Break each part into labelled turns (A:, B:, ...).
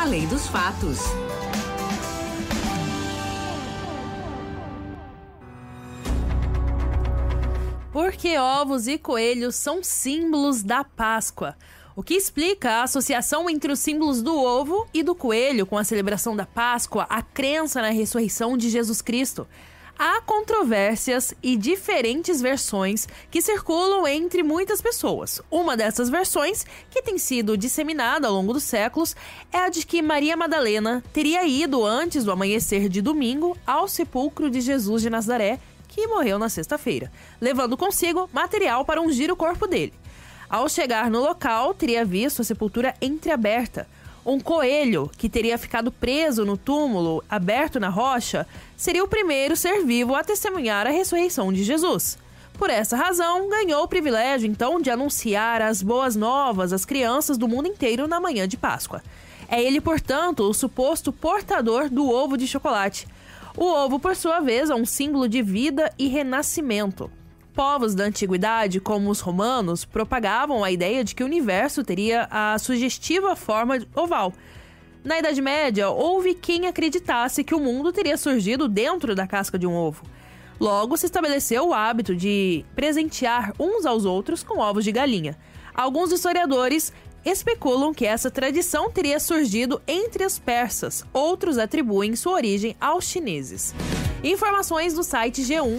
A: Além dos fatos.
B: Porque ovos e coelhos são símbolos da Páscoa. O que explica a associação entre os símbolos do ovo e do coelho com a celebração da Páscoa, a crença na ressurreição de Jesus Cristo. Há controvérsias e diferentes versões que circulam entre muitas pessoas. Uma dessas versões, que tem sido disseminada ao longo dos séculos, é a de que Maria Madalena teria ido antes do amanhecer de domingo ao sepulcro de Jesus de Nazaré, que morreu na sexta-feira, levando consigo material para ungir o corpo dele. Ao chegar no local, teria visto a sepultura entreaberta. Um coelho, que teria ficado preso no túmulo aberto na rocha, seria o primeiro ser vivo a testemunhar a ressurreição de Jesus. Por essa razão, ganhou o privilégio, então, de anunciar as boas novas às crianças do mundo inteiro na manhã de Páscoa. É ele, portanto, o suposto portador do ovo de chocolate. O ovo, por sua vez, é um símbolo de vida e renascimento. Povos da antiguidade, como os romanos, propagavam a ideia de que o universo teria a sugestiva forma oval. Na Idade Média, houve quem acreditasse que o mundo teria surgido dentro da casca de um ovo. Logo, se estabeleceu o hábito de presentear uns aos outros com ovos de galinha. Alguns historiadores especulam que essa tradição teria surgido entre os persas, outros atribuem sua origem aos chineses. Informações do site G1.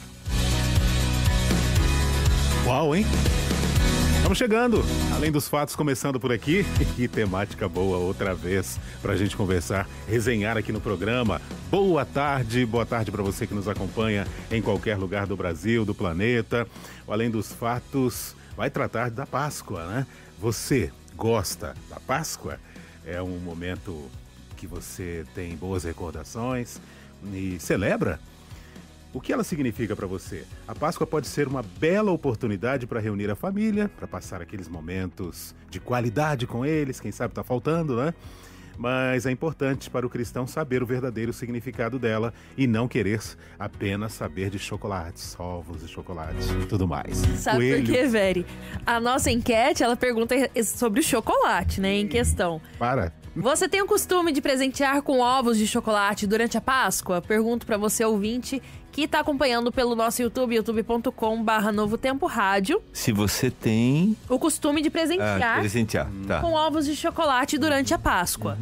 C: Uau, hein? Estamos chegando. Além dos fatos, começando por aqui. Que temática boa outra vez pra gente conversar, resenhar aqui no programa. Boa tarde para você que nos acompanha em qualquer lugar do Brasil, do planeta. O Além dos Fatos vai tratar da Páscoa, né? Você gosta da Páscoa? É um momento que você tem boas recordações e celebra? O que ela significa para você? A Páscoa pode ser uma bela oportunidade para reunir a família, para passar aqueles momentos de qualidade com eles, quem sabe está faltando, né? Mas é importante para o cristão saber o verdadeiro significado dela e não querer apenas saber de chocolates, ovos e chocolates e tudo mais.
B: Sabe
C: Coelho.
B: por quê, Veri? A nossa enquete, ela pergunta sobre o chocolate, né, em questão.
C: Para.
B: Você tem o costume de presentear com ovos de chocolate durante a Páscoa? Pergunto pra você, ouvinte, que tá acompanhando pelo nosso YouTube, youtube.com/Novo Tempo Rádio.
D: Se você tem...
B: O costume de presentear
D: tá.
B: com ovos de chocolate durante a Páscoa.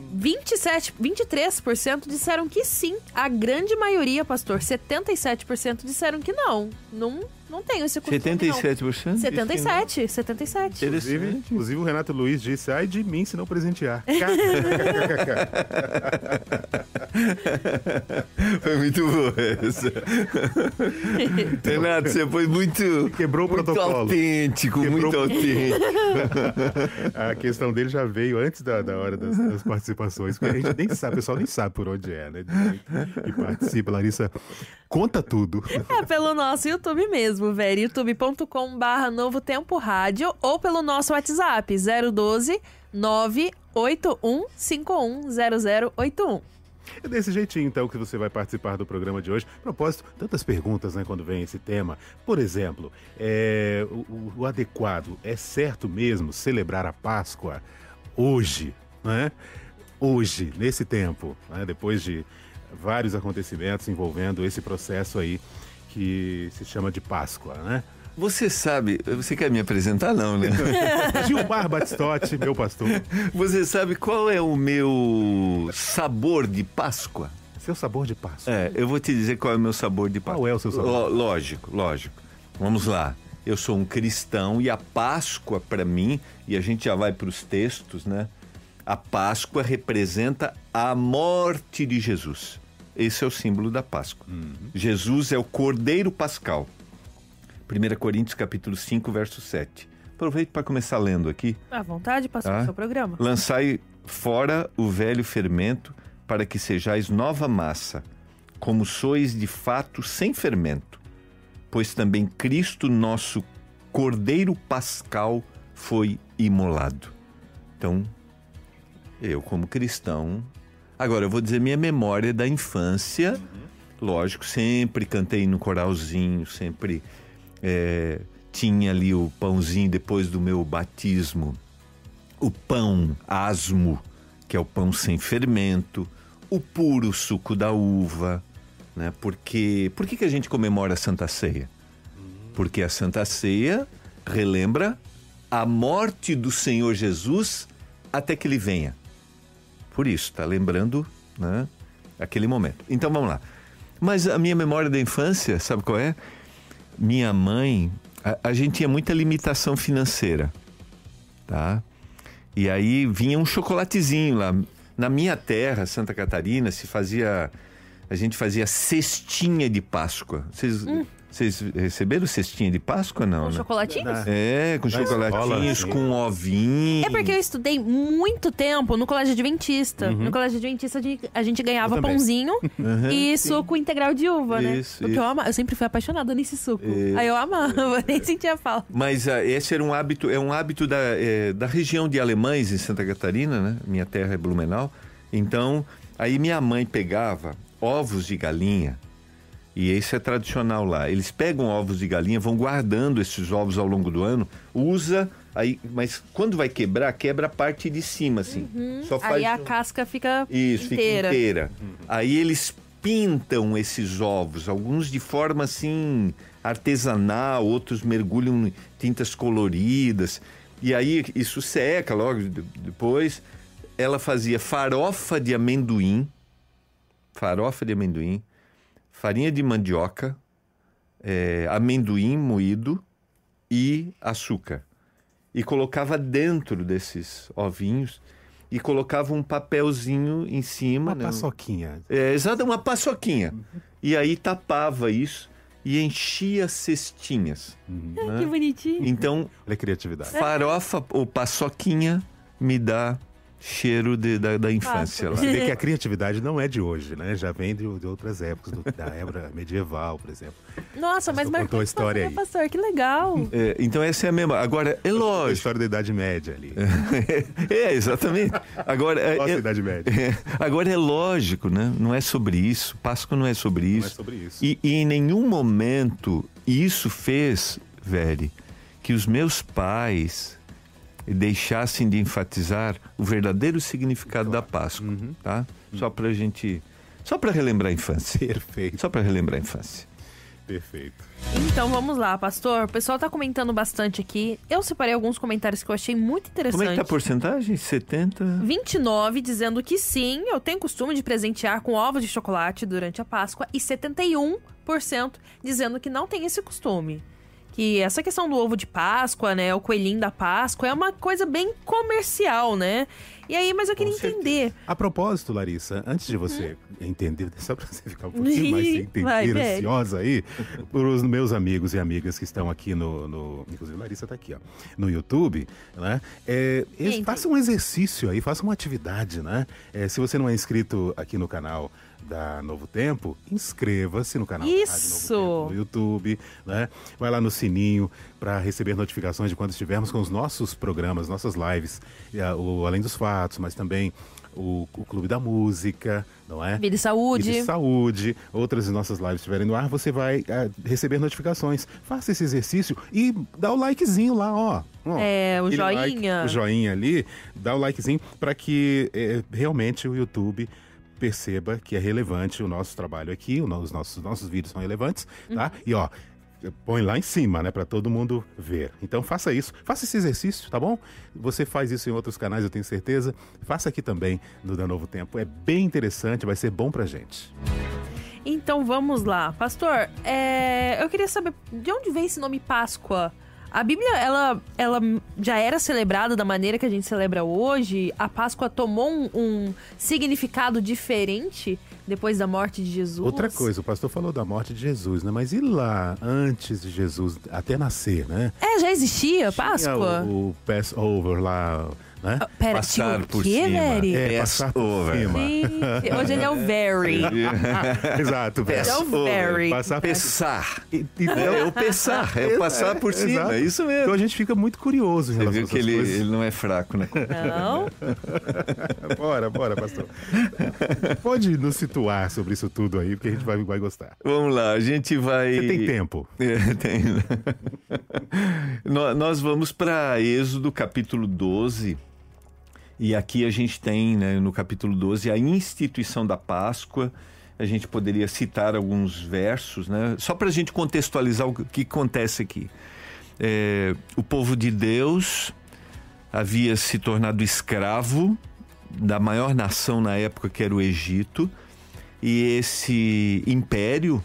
B: 23% disseram que sim. A grande maioria, pastor, 77% disseram que não. Não tenho esse costume,
D: 77%?
B: não. 77.
C: Inclusive o Renato Luiz disse, ai de mim se não presentear.
D: Foi muito boa essa. Renato, você foi muito...
C: Quebrou o protocolo.
D: Autêntico, muito autêntico.
C: A questão dele já veio antes da hora das participações. A gente nem sabe, o pessoal nem sabe por onde é, né? E participa. Larissa, conta tudo.
B: É pelo nosso YouTube mesmo, velho. youtube.com/Novo Tempo Rádio ou pelo nosso WhatsApp 012 981 510081.
C: É desse jeitinho, então, que você vai participar do programa de hoje. A propósito, tantas perguntas, né, quando vem esse tema. Por exemplo, o adequado, é certo mesmo celebrar a Páscoa hoje, né? Hoje, nesse tempo, né? Depois de vários acontecimentos envolvendo esse processo aí que se chama de Páscoa, né?
D: Você sabe, você quer me apresentar não, né?
C: Gilmar Batistotti, meu pastor.
D: Você sabe qual é o meu sabor de Páscoa?
C: Seu sabor de Páscoa?
D: Eu vou te dizer qual é o meu sabor de Páscoa.
C: Qual é o seu sabor?
D: Lógico. Vamos lá. Eu sou um cristão e a Páscoa para mim, e a gente já vai para os textos, né? A Páscoa representa a morte de Jesus. Esse é o símbolo da Páscoa. Jesus é o Cordeiro Pascal. 1 Coríntios capítulo 5, verso 7. Aproveito para começar lendo aqui.
B: À vontade, pastor, seu programa.
D: Lançai fora o velho fermento, para que sejais nova massa, como sois de fato sem fermento. Pois também Cristo, nosso Cordeiro Pascal, foi imolado. Então, eu como cristão... Agora, eu vou dizer minha memória da infância. Lógico, sempre cantei no coralzinho, sempre tinha ali o pãozinho depois do meu batismo. O pão asmo que é o pão sem fermento, o puro suco da uva, né? Por que a gente comemora a Santa Ceia? Porque a Santa Ceia relembra a morte do Senhor Jesus até que Ele venha. Por isso, está lembrando, né, aquele momento. Então vamos lá. Mas a minha memória da infância, sabe qual é? Minha mãe, a gente tinha muita limitação financeira, tá? E aí vinha um chocolatezinho lá. Na minha terra, Santa Catarina, a gente fazia cestinha de Páscoa. Vocês receberam cestinha de Páscoa, não?
B: Com
D: né?
B: chocolatinhos?
D: Com chocolatinhos,
C: escola,
D: com ovinho.
B: É porque eu estudei muito tempo no colégio adventista. No colégio adventista a gente ganhava
C: Eu também.
B: pãozinho e suco integral de uva, né?
D: Isso,
B: O que eu amava. Eu sempre fui apaixonada nesse suco. Aí eu amava, nem sentia falta.
D: Mas esse era um hábito da região de Alemães, em Santa Catarina, né? Minha terra é Blumenau. Então, aí minha mãe pegava ovos de galinha, e esse é tradicional lá. Eles pegam ovos de galinha, vão guardando esses ovos ao longo do ano, mas quando vai quebra a parte de cima, assim. Só faz
B: Aí a casca fica
D: Isso,
B: inteira.
D: fica inteira. Aí eles pintam esses ovos, alguns de forma assim artesanal, outros mergulham em tintas coloridas. E aí isso seca logo depois. Ela fazia farofa de amendoim, farinha de mandioca, amendoim moído e açúcar. E colocava dentro desses ovinhos e colocava um papelzinho em cima.
C: Uma paçoquinha.
D: Exato, uma paçoquinha. E aí tapava isso e enchia cestinhas. Né?
B: Que bonitinho.
D: Então,
C: Olha a criatividade.
D: farofa ou paçoquinha me dá cheiro da infância lá.
C: Você vê que a criatividade não é de hoje, né? Já vem de outras épocas, da época medieval, por exemplo.
B: Nossa, mas
C: Contou a história aí.
B: pastor, que legal.
D: Então essa é a mesma. Agora, é
C: A
D: lógico.
C: história da Idade Média ali.
D: Exatamente. Agora,
C: Nossa, Idade Média.
D: agora é lógico, né? Não é sobre isso. Páscoa não é sobre isso.
C: Não é sobre isso.
D: E em nenhum momento isso fez, velho, que os meus pais deixassem de enfatizar o verdadeiro significado da Páscoa, tá? Só para relembrar a infância.
C: Perfeito,
D: Só para relembrar a infância.
C: perfeito.
B: Então vamos lá, pastor. O pessoal tá comentando bastante aqui. Eu separei alguns comentários que eu achei muito interessantes.
D: Como é que tá a porcentagem? 70?
B: 29 dizendo que sim, eu tenho costume de presentear com ovos de chocolate durante a Páscoa. E 71% dizendo que não tem esse costume. Que essa questão do ovo de Páscoa, né, o coelhinho da Páscoa, é uma coisa bem comercial, né? E aí, mas eu queria entender.
C: A propósito, Larissa, antes de você entender, só para você ficar um pouquinho mais sem
B: Vai,
C: entender,
B: velho.
C: ansiosa aí, para os meus amigos e amigas que estão aqui inclusive a Larissa tá aqui, ó, no YouTube, né? Faça um exercício aí, faça uma atividade, né? Se você não é inscrito aqui no canal da Novo Tempo, inscreva-se no canal da Rádio
B: Isso!
C: Novo Tempo no YouTube, né? Vai lá no sininho para receber notificações de quando estivermos com os nossos programas, nossas lives, o Além dos Fatos, mas também o Clube da Música, não é?
B: Vida e Saúde.
C: Vida e Saúde, outras nossas lives estiverem no ar, você vai receber notificações. Faça esse exercício e dá o likezinho lá, ó.
B: O
C: Aquele
B: joinha.
C: o joinha ali, dá o likezinho para que realmente o YouTube perceba que é relevante o nosso trabalho aqui, os nossos vídeos são relevantes, tá? E ó, põe lá em cima, né, para todo mundo ver. Então faça isso, faça esse exercício, tá bom? Você faz isso em outros canais, eu tenho certeza. Faça aqui também no Da Novo Tempo. É bem interessante, vai ser bom pra gente.
B: Então vamos lá. Pastor, eu queria saber de onde vem esse nome Páscoa? A Bíblia, ela já era celebrada da maneira que a gente celebra hoje? A Páscoa tomou um significado diferente depois da morte de Jesus?
C: Outra coisa, o pastor falou da morte de Jesus, né? Mas e lá, antes de Jesus até nascer, né?
B: Já existia Páscoa?
C: Tinha o Passover lá, né?
B: Pera,
D: Passar
B: tinha o
D: por
B: quê,
D: cima.
B: velho?
C: Passar por
D: Passover.
C: cima.
B: Gente, hoje ele é o very.
C: Exato.
B: É o very.
C: Passar por
D: Pesar.
C: Então,
D: É o pesar, é o passar por cima,
C: exato.
D: é isso mesmo.
C: Então a gente fica muito curioso em
D: Você
C: relação a
D: viu que
C: essas
D: ele
C: coisas.
D: não é fraco, né?
B: Não?
C: Bora, pastor. Pode nos situar sobre isso tudo aí, porque a gente vai gostar.
D: Vamos lá, a gente vai...
C: Você tem tempo?
D: Tem. Nós vamos para Êxodo capítulo 12 E aqui a gente tem, né, no capítulo 12, a instituição da Páscoa. A gente poderia citar alguns versos, né, só para a gente contextualizar o que acontece aqui. O povo de Deus havia se tornado escravo da maior nação na época, que era o Egito, e esse império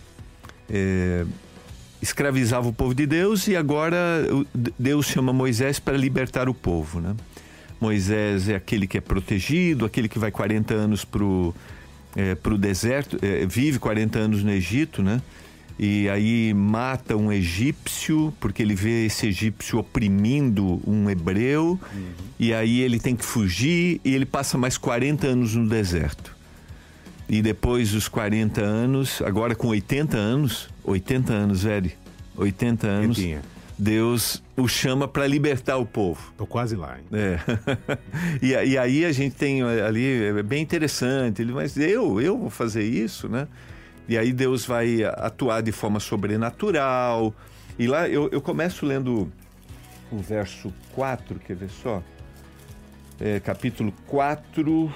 D: escravizava o povo de Deus, e agora Deus chama Moisés para libertar o povo, né? Moisés é aquele que é protegido, aquele que vai 40 anos para o deserto, vive 40 anos no Egito, né? E aí mata um egípcio, porque ele vê esse egípcio oprimindo um hebreu, e aí ele tem que fugir, e ele passa mais 40 anos no deserto. E depois dos 40 anos, agora com 80 anos, velho, 80 anos, Deus o chama para libertar o povo.
C: Tô quase lá, hein?
D: E aí a gente tem ali, é bem interessante, mas eu vou fazer isso, né? E aí Deus vai atuar de forma sobrenatural. E lá eu começo lendo o verso 4, quer ver só? Capítulo 4,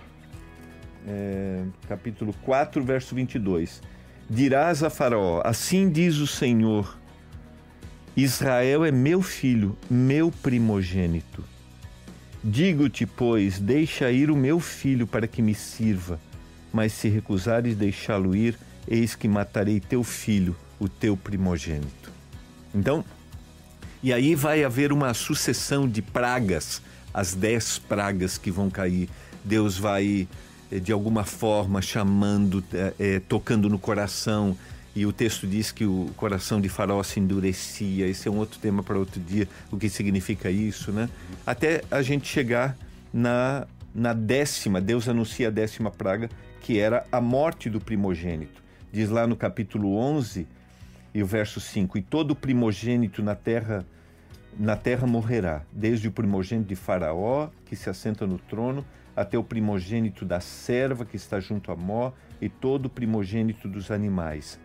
D: verso 22. Dirás a Faraó: assim diz o Senhor, Israel é meu filho, meu primogênito. Digo-te, pois, deixa ir o meu filho para que me sirva. Mas se recusares deixá-lo ir, eis que matarei teu filho, o teu primogênito. Então, e aí vai haver uma sucessão de pragas, as 10 pragas que vão cair. Deus vai, de alguma forma, chamando, tocando no coração, e o texto diz que o coração de Faraó se endurecia. Esse é um outro tema para outro dia, o que significa isso, né? Até a gente chegar na 10ª, Deus anuncia a 10ª praga, que era a morte do primogênito. Diz lá no capítulo 11, e o verso 5, e todo primogênito na terra morrerá, desde o primogênito de Faraó, que se assenta no trono, até o primogênito da serva que está junto a Mó, e todo primogênito dos animais.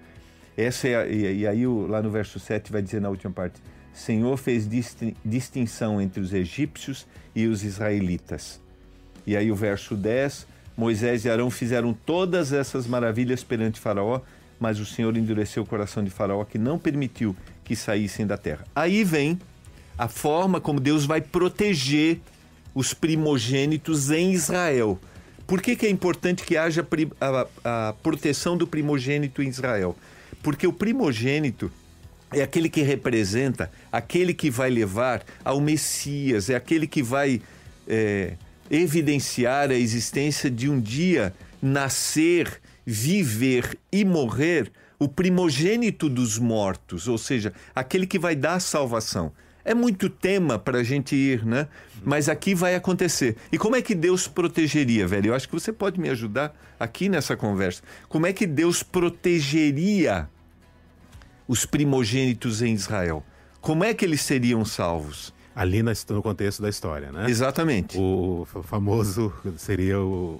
D: E aí lá no verso 7 vai dizer na última parte: Senhor fez distinção entre os egípcios e os israelitas. E aí o verso 10, Moisés e Arão fizeram todas essas maravilhas perante Faraó, mas o Senhor endureceu o coração de Faraó, que não permitiu que saíssem da terra. Aí vem a forma como Deus vai proteger os primogênitos em Israel. Por que é importante que haja a proteção do primogênito em Israel? Porque o primogênito é aquele que representa, aquele que vai levar ao Messias, é aquele que vai evidenciar a existência de um dia nascer, viver e morrer o primogênito dos mortos, ou seja, aquele que vai dar salvação. É muito tema para a gente ir, né? Mas aqui vai acontecer. E como é que Deus protegeria, velho? Eu acho que você pode me ajudar aqui nessa conversa. Como é que Deus protegeria os primogênitos em Israel? Como é que eles seriam salvos?
C: Ali no contexto da história, né?
D: Exatamente.
C: O famoso seria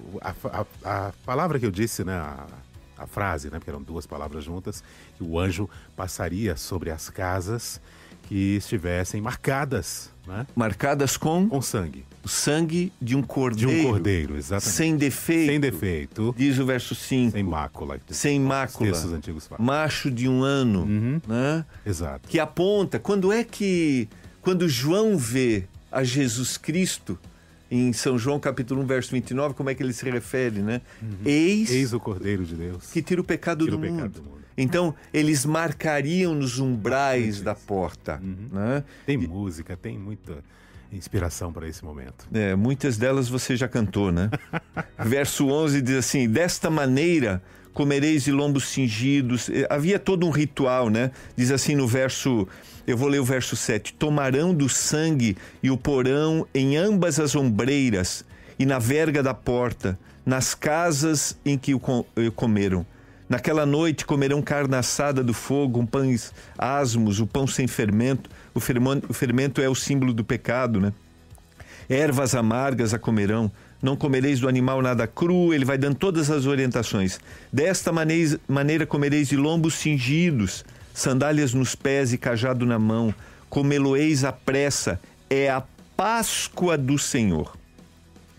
C: a palavra que eu disse, né? A frase, né? Porque eram 2 palavras juntas, que o anjo passaria sobre as casas que estivessem marcadas, né?
D: Marcadas com
C: sangue.
D: O sangue de um cordeiro.
C: De um cordeiro, exatamente.
D: Sem defeito.
C: Sem defeito.
D: Diz o verso 5.
C: Sem mácula.
D: Sem mácula.
C: Os textos antigos falam.
D: Macho de 1 ano. Né?
C: Exato.
D: Que aponta, quando João vê a Jesus Cristo, em São João capítulo 1, verso 29, como é que ele se refere, né?
C: Eis o Cordeiro de Deus.
D: Que tira o pecado do mundo. Então, eles marcariam nos umbrais da porta. Né?
C: Tem música, tem muita inspiração para esse momento.
D: Muitas delas você já cantou, né? Verso 11 diz assim: desta maneira comereis de lombos cingidos. Havia todo um ritual, né? Diz assim no verso... Eu vou ler o verso 7. Tomarão do sangue e o porão em ambas as ombreiras e na verga da porta, nas casas em que o comeram. Naquela noite comerão carne assada do fogo, pães asmos, o pão sem fermento. O fermento é o símbolo do pecado, né? Ervas amargas a comerão. Não comereis do animal nada cru. Ele vai dando todas as orientações. Desta maneira comereis de lombos cingidos, sandálias nos pés e cajado na mão. Comê-lo-eis à pressa. É a Páscoa do Senhor.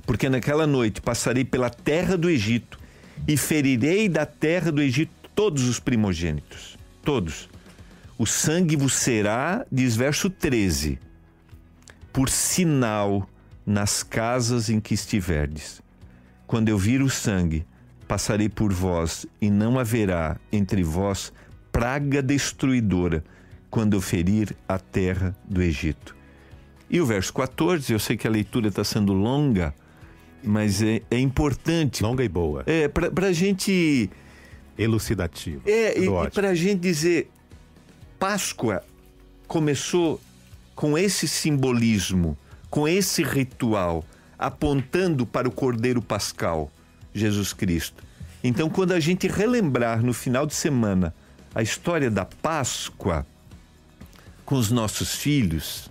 D: porque naquela noite passarei pela terra do Egito e ferirei da terra do Egito todos os primogênitos. Todos. O sangue vos será, diz verso 13, por sinal nas casas em que estiverdes. Quando eu vir o sangue, passarei por vós, e não haverá entre vós praga destruidora, quando eu ferir a terra do Egito. E o verso 14, eu sei que a leitura está sendo longa, mas é importante.
C: Longa e boa.
D: Para a gente...
C: Elucidativo.
D: Para a gente dizer, Páscoa começou com esse simbolismo, com esse ritual, apontando para o Cordeiro Pascal, Jesus Cristo. Então, quando a gente relembrar no final de semana a história da Páscoa com os nossos filhos,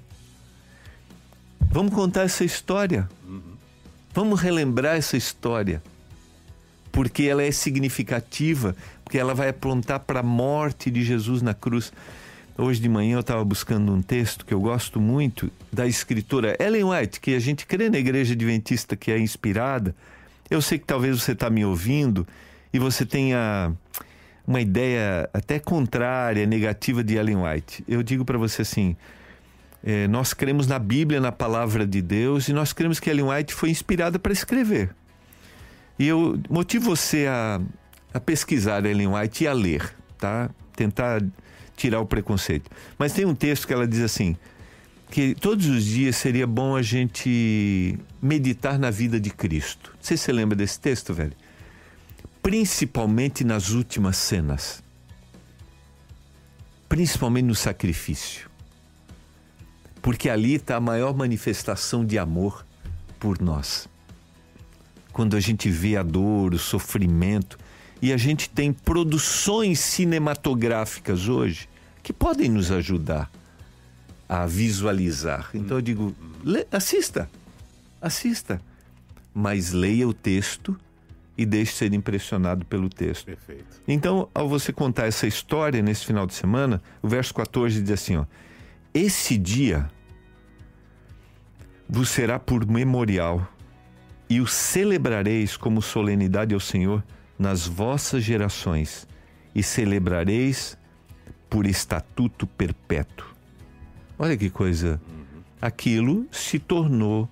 D: vamos contar essa história. Vamos relembrar essa história. Porque ela é significativa, porque ela vai apontar para a morte de Jesus na cruz. Hoje de manhã eu estava buscando um texto que eu gosto muito, da escritora Ellen White, que a gente crê na Igreja Adventista que é inspirada. Eu sei que talvez você está me ouvindo e você tenha uma ideia até contrária, negativa de Ellen White. Eu digo para você assim, nós cremos na Bíblia, na Palavra de Deus, e nós cremos que Ellen White foi inspirada para escrever. E eu motivo você a pesquisar Ellen White e a ler, tá? Tentar tirar o preconceito. Mas tem um texto que ela diz assim, que todos os dias seria bom a gente meditar na vida de Cristo. Não sei se você lembra desse texto, velho. Principalmente nas últimas cenas. Principalmente no sacrifício. Porque ali está a maior manifestação de amor por nós. Quando a gente vê a dor, o sofrimento, e a gente tem produções cinematográficas hoje que podem nos ajudar a visualizar. Então eu digo, assista, mas leia o texto e deixe ser impressionado pelo texto.
C: Perfeito.
D: Então, ao você contar essa história nesse final de semana, o verso 14 diz assim, ó, esse dia vos será por memorial e o celebrareis como solenidade ao Senhor nas vossas gerações e celebrareis por estatuto perpétuo. Olha que coisa. Aquilo se tornou,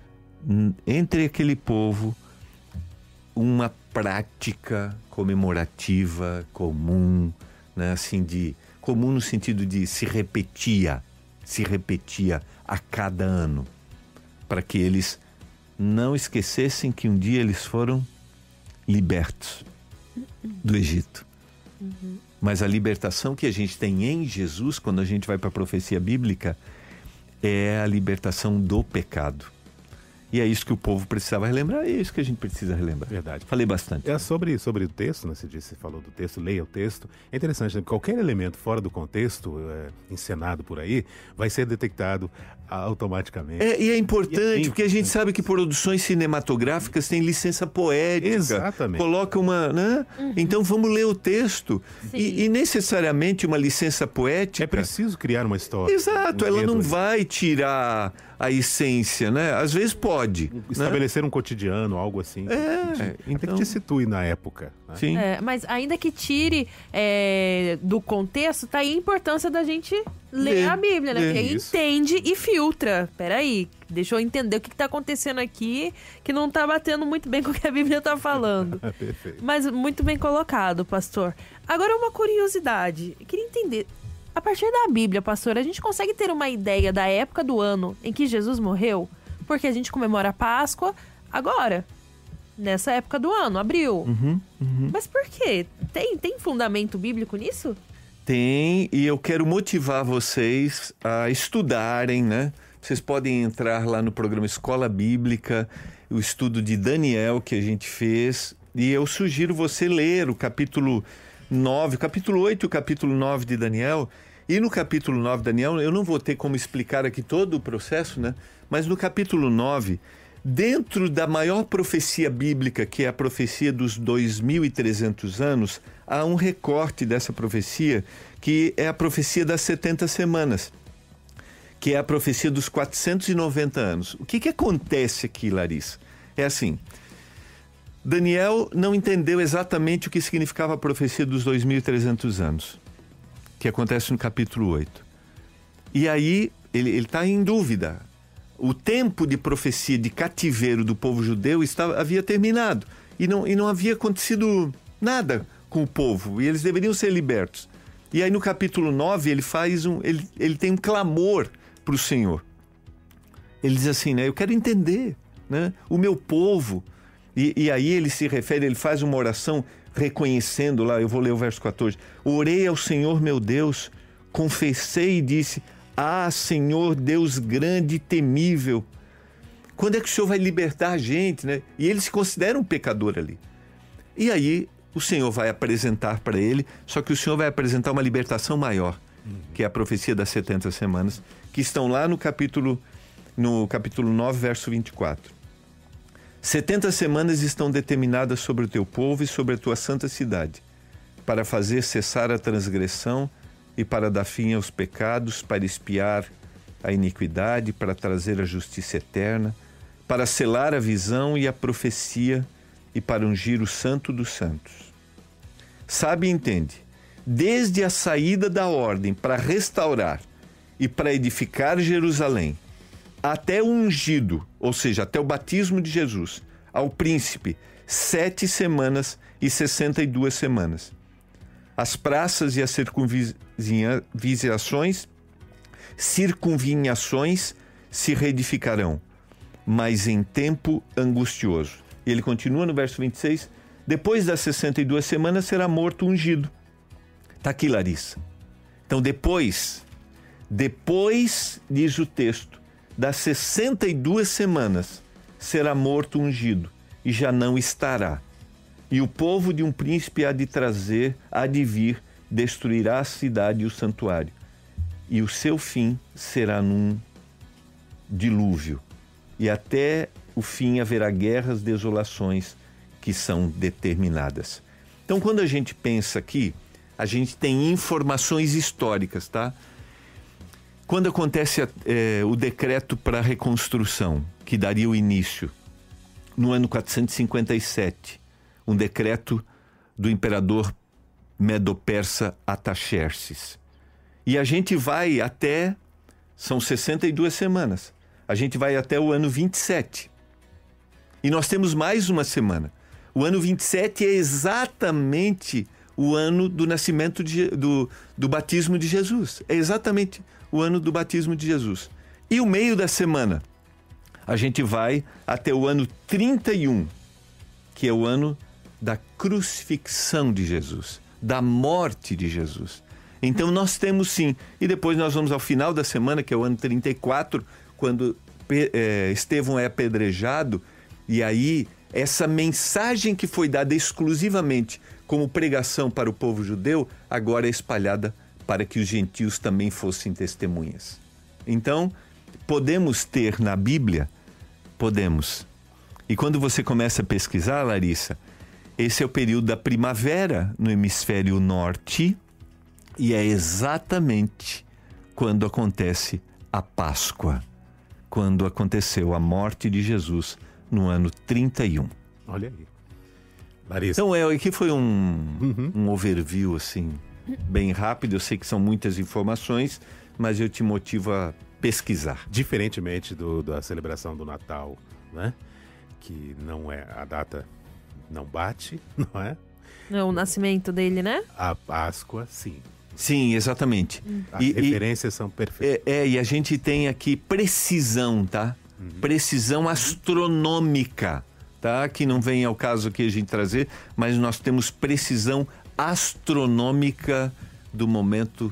D: entre aquele povo, uma prática comemorativa comum, né? Assim, comum no sentido de se repetia a cada ano, para que eles não esquecessem que um dia eles foram libertos do Egito. Mas a libertação que a gente tem em Jesus, quando a gente vai para a profecia bíblica, é a libertação do pecado. E é isso que o povo precisava relembrar, é isso que a gente precisa relembrar.
C: Verdade.
D: Falei bastante.
C: Sobre o texto, né? Você falou do texto, leia o texto. É interessante, né? Qualquer elemento fora do contexto, encenado por aí, vai ser detectado automaticamente.
D: E é importante, porque a gente sabe que produções cinematográficas têm licença poética.
C: Exatamente.
D: Coloca uma, né? Então vamos ler o texto. E necessariamente uma licença poética...
C: É preciso criar uma história.
D: Exato, ela não vai tirar a essência, né? Às vezes pode.
C: Estabelecer um cotidiano, algo assim.
D: Então...
C: que te situe na época. Né?
D: Sim.
B: Mas ainda que tire do contexto, tá aí a importância da gente ler a Bíblia, né? Porque aí entende e filtra. Peraí, deixa eu entender o que tá acontecendo aqui, que não tá batendo muito bem com o que a Bíblia tá falando.
C: Perfeito.
B: Mas muito bem colocado, pastor. Agora uma curiosidade. Eu queria entender... A partir da Bíblia, pastor, a gente consegue ter uma ideia da época do ano em que Jesus morreu? Porque a gente comemora a Páscoa agora, nessa época do ano, abril. Mas por quê? Tem fundamento bíblico nisso?
D: Tem, e eu quero motivar vocês a estudarem, né? Vocês podem entrar lá no programa Escola Bíblica, o estudo de Daniel que a gente fez, e eu sugiro você ler o capítulo 9, capítulo 8 e o capítulo 9 de Daniel. E no capítulo 9 de Daniel, eu não vou ter como explicar aqui todo o processo, né? Mas no capítulo 9, dentro da maior profecia bíblica, que é a profecia dos 2.300 anos, há um recorte dessa profecia, que é a profecia das 70 semanas, que é a profecia dos 490 anos. O que acontece aqui, Larissa? É assim, Daniel não entendeu exatamente o que significava a profecia dos 2.300 anos, que acontece no capítulo 8. E aí ele está em dúvida. O tempo de profecia de cativeiro do povo judeu havia terminado. E não havia acontecido nada com o povo. E eles deveriam ser libertos. E aí no capítulo 9 ele tem um clamor para o Senhor. Ele diz assim, né? Eu quero entender, né? O meu povo. E aí ele se refere, ele faz uma oração reconhecendo lá, eu vou ler o verso 14. Orei ao Senhor meu Deus, confessei e disse, Senhor Deus grande e temível. Quando é que o Senhor vai libertar a gente, né? E ele se considera um pecador ali. E aí o Senhor vai apresentar para ele, só que o Senhor vai apresentar uma libertação maior, que é a profecia das 70 semanas, que estão lá no capítulo 9, verso 24. 70 semanas estão determinadas sobre o teu povo e sobre a tua santa cidade, para fazer cessar a transgressão e para dar fim aos pecados, para expiar a iniquidade, para trazer a justiça eterna, para selar a visão e a profecia e para ungir o santo dos santos. Sabe e entende, desde a saída da ordem para restaurar e para edificar Jerusalém, até o ungido, ou seja, até o batismo de Jesus, ao príncipe, 7 semanas e 62 semanas. As praças e as circunvinhações se reedificarão, mas em tempo angustioso. E ele continua no verso 26, depois das 62 semanas será morto o ungido. Está aqui, Larissa. Então depois, diz o texto, das 62 semanas será morto o ungido e já não estará. E o povo de um príncipe há de vir, destruirá a cidade e o santuário. E o seu fim será num dilúvio. E até o fim haverá guerras, desolações que são determinadas. Então, quando a gente pensa aqui, a gente tem informações históricas, tá? Quando acontece o decreto para a reconstrução, que daria o início, no ano 457, um decreto do imperador medo-persa Artaxerxes. E a gente vai até, são 62 semanas, a gente vai até o ano 27. E nós temos mais uma semana. O ano 27 é exatamente o ano do nascimento do batismo de Jesus. É exatamente o ano do batismo de Jesus. E o meio da semana, a gente vai até o ano 31, que é o ano da crucifixão de Jesus, da morte de Jesus. Então nós temos sim, e depois nós vamos ao final da semana, que é o ano 34, quando Estevão é apedrejado, e aí essa mensagem que foi dada exclusivamente como pregação para o povo judeu, agora é espalhada para que os gentios também fossem testemunhas. Então, podemos ter na Bíblia? Podemos. E quando você começa a pesquisar, Larissa, esse é o período da primavera no hemisfério norte e é exatamente quando acontece a Páscoa, quando aconteceu a morte de Jesus no ano 31.
C: Olha aí. Larissa.
D: Então, aqui foi um overview, assim, bem rápido. Eu sei que são muitas informações, mas eu te motivo a pesquisar.
C: Diferentemente da celebração do Natal, né? Que não é, a data não bate, não é?
B: Não, o nascimento dele, né?
C: A Páscoa, sim.
D: Sim, exatamente.
C: As referências são perfeitas.
D: E a gente tem aqui precisão, tá? Precisão astronômica, tá? Que não vem ao caso aqui a gente trazer, mas nós temos precisão astronômica do momento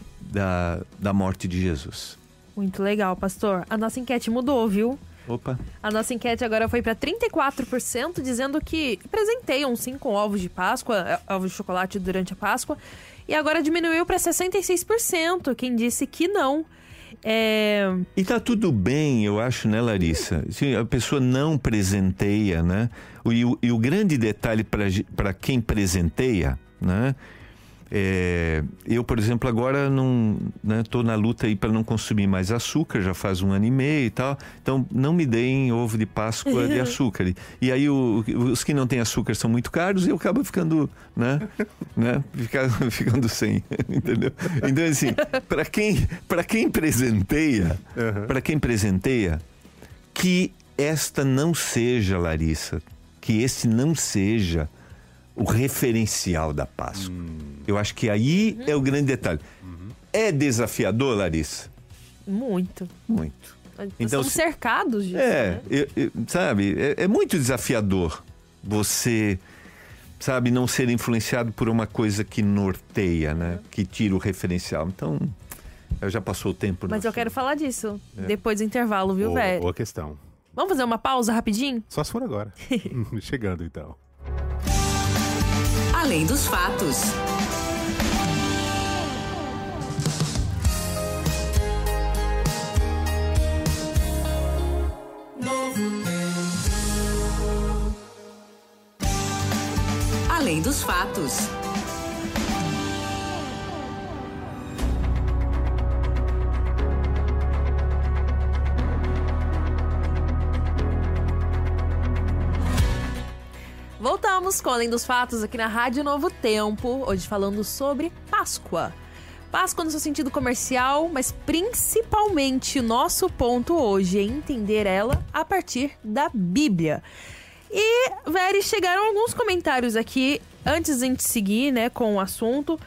D: da morte de Jesus.
B: Muito legal, pastor. A nossa enquete mudou, viu?
D: Opa.
B: A nossa enquete agora foi para 34%, dizendo que presenteiam sim com ovos de Páscoa, ovos de chocolate durante a Páscoa. E agora diminuiu para 66%, quem disse que não.
D: E tá tudo bem, eu acho, né, Larissa? Se a pessoa não presenteia, né? E o grande detalhe para quem presenteia, né? Eu, por exemplo, agora não, né, tô na luta aí para não consumir mais açúcar, já faz 1 ano e meio e tal. Então, não me deem ovo de Páscoa de açúcar. E aí, os que não têm açúcar são muito caros e eu acabo ficando, né, ficando sem, entendeu? Então, assim, para quem presenteia, que esta não seja, Larissa, que esse não seja o referencial da Páscoa. Eu acho que aí é o grande detalhe. É desafiador, Larissa?
B: Muito.
D: Muito.
B: Então, somos cercados disso, né?
D: Sabe, é muito desafiador você, sabe, não ser influenciado por uma coisa que norteia, né? Que tira o referencial. Então, já passou o tempo.
B: Mas eu quero falar disso depois do intervalo, viu, velho?
C: Boa questão.
B: Vamos fazer uma pausa rapidinho?
C: Só se for agora. Chegando, então.
A: Além dos fatos. Além dos fatos.
B: Voltamos com Além dos Fatos aqui na Rádio Novo Tempo, hoje falando sobre Páscoa. Páscoa no seu sentido comercial, mas principalmente o nosso ponto hoje é entender ela a partir da Bíblia. E, Veri, chegaram alguns comentários aqui, antes de a gente seguir, né, com o assunto,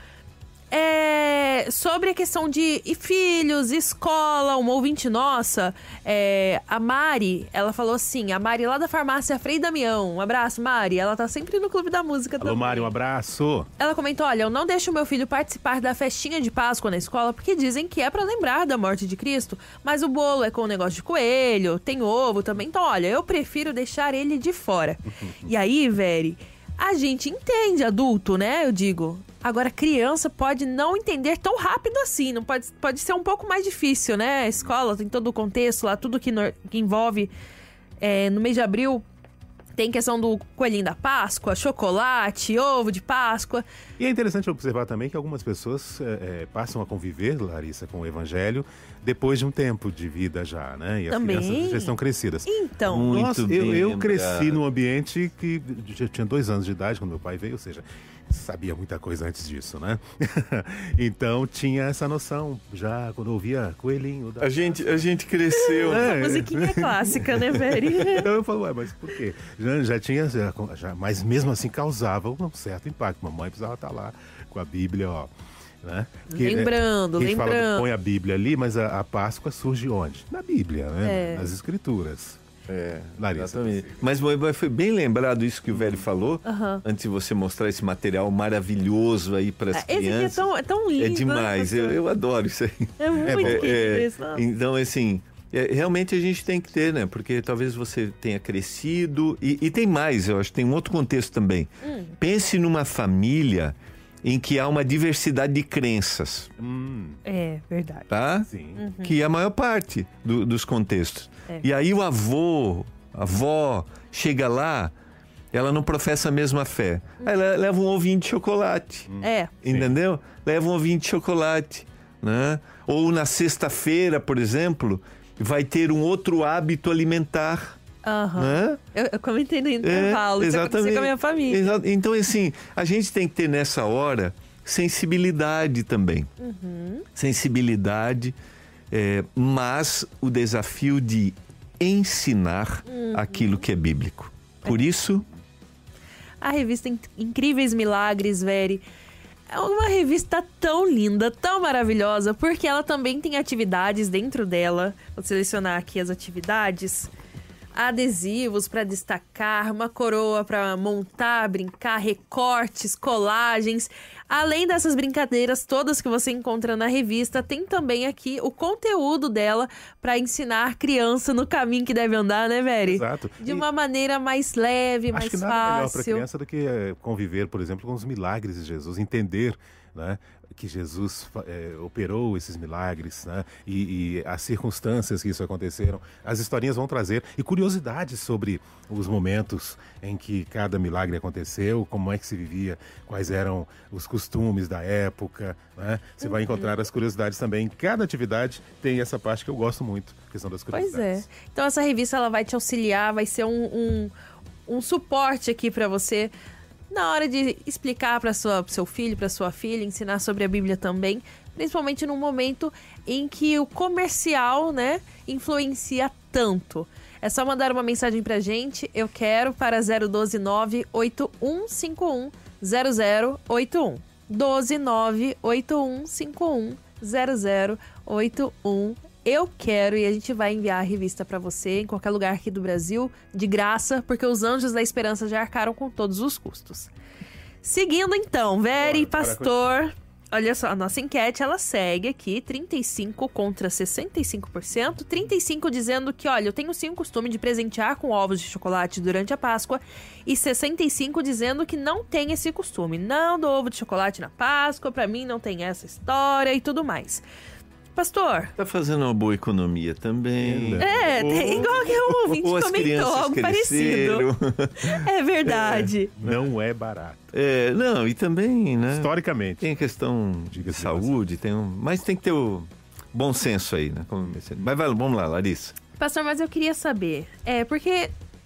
B: sobre a questão de filhos, escola. Uma ouvinte nossa, a Mari, ela falou assim, a Mari lá da farmácia Frei Damião. Um abraço, Mari, ela tá sempre no Clube da Música também.
C: Alô, Mari, um abraço.
B: Ela comentou, olha, eu não deixo meu filho participar da festinha de Páscoa na escola porque dizem que é pra lembrar da morte de Cristo, mas o bolo é com negócio de coelho, tem ovo também, então olha, eu prefiro deixar ele de fora. E aí, Veri, a gente entende adulto, né, eu digo. Agora, criança pode não entender tão rápido assim, não pode ser um pouco mais difícil, né? A escola tem todo o contexto lá, tudo que envolve no mês de abril. Tem questão do coelhinho da Páscoa, chocolate, ovo de Páscoa.
C: E é interessante observar também que algumas pessoas passam a conviver, Larissa, com o Evangelho depois de um tempo de vida já, né? E as
B: também
C: crianças já estão crescidas.
B: Então,
C: nossa, eu cresci num ambiente que já tinha 2 anos de idade quando meu pai veio, ou seja, sabia muita coisa antes disso, né? Então tinha essa noção já quando eu ouvia coelhinho.
D: A gente cresceu.
B: Essa musiquinha é clássica, né, Veri?
C: Então eu falo, mas por quê? Já tinha, mas mesmo assim causava um certo impacto. Mamãe precisava estar lá com a Bíblia, ó. Né?
B: Lembrando.
C: Fala, põe a Bíblia ali, mas a Páscoa surge onde? Na Bíblia, né? Nas Escrituras. Larissa.
D: Exatamente. Mas foi bem lembrado isso que o velho falou, antes de você mostrar esse material maravilhoso aí para as crianças.
B: Esse aqui é tão lindo.
D: É demais,
B: né?
D: eu adoro isso aí.
B: É muito isso.
D: Então, assim, realmente a gente tem que ter, né? Porque talvez você tenha crescido. E tem mais, eu acho que tem um outro contexto também. Pense numa família em que há uma diversidade de crenças.
B: É verdade.
D: Tá?
C: Sim.
D: Que é a maior parte dos contextos. E aí a avó chega lá, ela não professa a mesma fé. Aí ela leva um ovinho de chocolate. Entendeu? Leva um ovinho de chocolate. Né? Ou na sexta-feira, por exemplo, vai ter um outro hábito alimentar. Né?
B: Eu comentei no intervalo, isso aconteceu com a minha família.
D: Então, assim, a gente tem que ter nessa hora sensibilidade também. Sensibilidade, mas o desafio de ensinar aquilo que é bíblico. Por isso...
B: A revista Incríveis Milagres, Veri, é uma revista tão linda, tão maravilhosa, porque ela também tem atividades dentro dela. Vou selecionar aqui as atividades. Adesivos para destacar, uma coroa para montar, brincar, recortes, colagens. Além dessas brincadeiras todas que você encontra na revista, tem também aqui o conteúdo dela para ensinar criança no caminho que deve andar, né, Veri?
C: Exato.
B: De uma maneira mais leve, mais fácil. Acho que nada melhor para
C: criança do que conviver, por exemplo, com os milagres de Jesus, entender, né, que Jesus operou esses milagres, né? E as circunstâncias que isso aconteceram. As historinhas vão trazer e curiosidades sobre os momentos em que cada milagre aconteceu, como é que se vivia, quais eram os costumes da época, né? Você vai encontrar as curiosidades também. Cada atividade tem essa parte que eu gosto muito, a questão das curiosidades.
B: Pois é. Então essa revista ela vai te auxiliar, vai ser um suporte aqui para você na hora de explicar para seu filho, para sua filha, ensinar sobre a Bíblia também, principalmente num momento em que o comercial, né, influencia tanto. É só mandar uma mensagem pra gente, eu quero, para 012-98151-0081. 12981510081. Eu quero, e a gente vai enviar a revista pra você em qualquer lugar aqui do Brasil, de graça, porque os Anjos da Esperança já arcaram com todos os custos. Seguindo então, Veri, pastor, olha só, a nossa enquete, ela segue aqui, 35 contra 65%, 35 dizendo que, olha, eu tenho sim o costume de presentear com ovos de chocolate durante a Páscoa, e 65 dizendo que não tem esse costume, não dou ovo de chocolate na Páscoa, pra mim não tem essa história e tudo mais. Pastor.
D: Tá fazendo uma boa economia também.
B: Tem igual que o ouvinte comentou, algo parecido. É verdade.
C: Não é barato.
D: Não, e também, né?
C: Historicamente.
D: Tem a questão de saúde, mas tem que ter o bom senso aí, né? Mas vamos lá, Larissa.
B: Pastor, mas eu queria saber, porque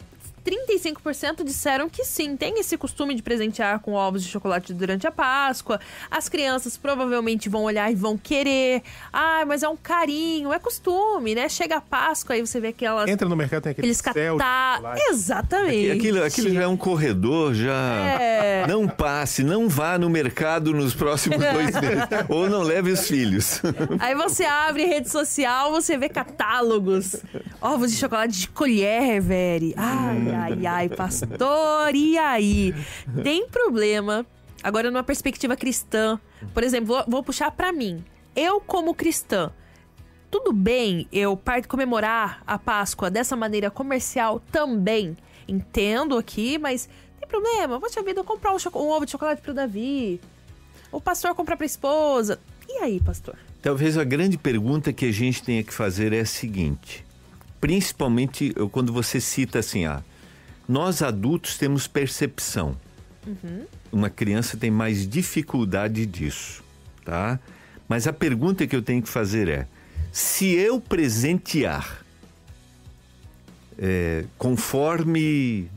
B: 35% disseram que sim, tem esse costume de presentear com ovos de chocolate durante a Páscoa. As crianças provavelmente vão olhar e vão querer. Mas é um carinho, é costume, né? Chega a Páscoa, aí você vê aquelas...
C: Entra no mercado, tem aqueles
B: Exatamente.
D: Aquilo já é um corredor, já... Não passe, não vá no mercado nos próximos 2 meses. Ou não leve os filhos.
B: Aí você abre rede social, você vê catálogos. Ovos de chocolate de colher, Veri. Ai, pastor, e aí? Tem problema, agora numa perspectiva cristã, por exemplo, vou puxar pra mim. Eu, como cristã, tudo bem eu comemorar a Páscoa dessa maneira comercial também? Entendo aqui, mas tem problema? Poxa vida, eu comprar um ovo de chocolate pro Davi, o pastor comprar pra esposa. E aí, pastor?
D: Talvez a grande pergunta que a gente tenha que fazer é a seguinte, principalmente quando você cita assim, nós adultos temos percepção. Uma criança tem mais dificuldade disso, tá? Mas a pergunta que eu tenho que fazer é, se eu presentear conforme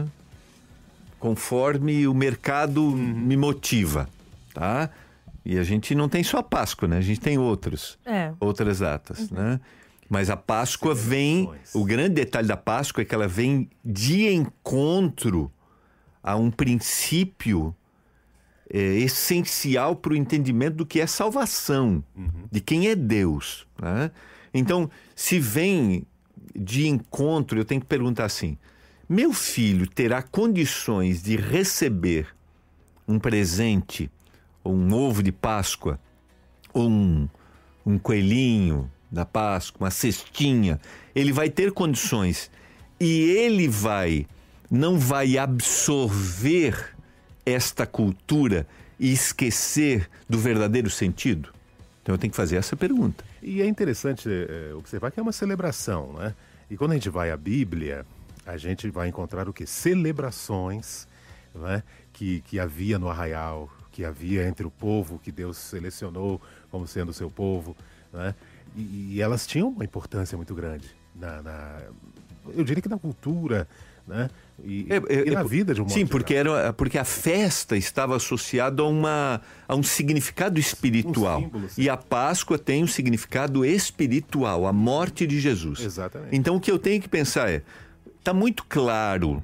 D: o mercado me motiva, tá? E a gente não tem só a Páscoa, né? A gente tem outras datas, né? Mas a Páscoa vem... O grande detalhe da Páscoa é que ela vem de encontro a um princípio essencial para o entendimento do que é salvação, de quem é Deus, né? Então, se vem de encontro, eu tenho que perguntar assim, meu filho terá condições de receber um presente, ou um ovo de Páscoa, ou um coelhinho da Páscoa, uma cestinha, ele vai ter condições e ele não vai absorver esta cultura e esquecer do verdadeiro sentido? Então eu tenho que fazer essa pergunta.
C: E é interessante observar que é uma celebração, né? E quando a gente vai à Bíblia, a gente vai encontrar o quê? Celebrações, né? Que havia no arraial, que havia entre o povo que Deus selecionou como sendo o seu povo, né? E elas tinham uma importância muito grande, eu diria que na cultura, né? E na vida de um modo
D: sim,
C: geral.
D: porque a festa estava associada a um significado espiritual.
C: Símbolo,
D: e a Páscoa tem um significado espiritual, a morte de Jesus.
C: Exatamente.
D: Então o que eu tenho que pensar está muito claro,